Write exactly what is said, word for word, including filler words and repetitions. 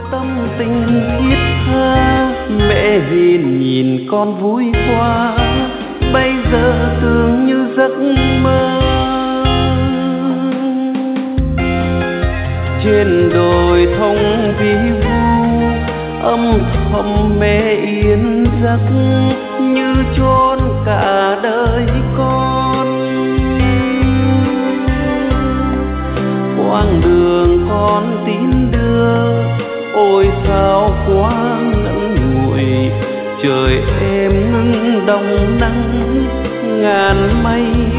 tâm tình thiết tha. Mẹ hiền nhìn con vui quá, bây giờ tưởng như giấc mơ. Trên đồi thông vi vu, âm thầm mẹ yên giấc, như chôn cả đời con. Quãng đường con tin đưa, ôi sao quá ngẩn ngùi. Trời êm ngưng đông nắng, ngàn mây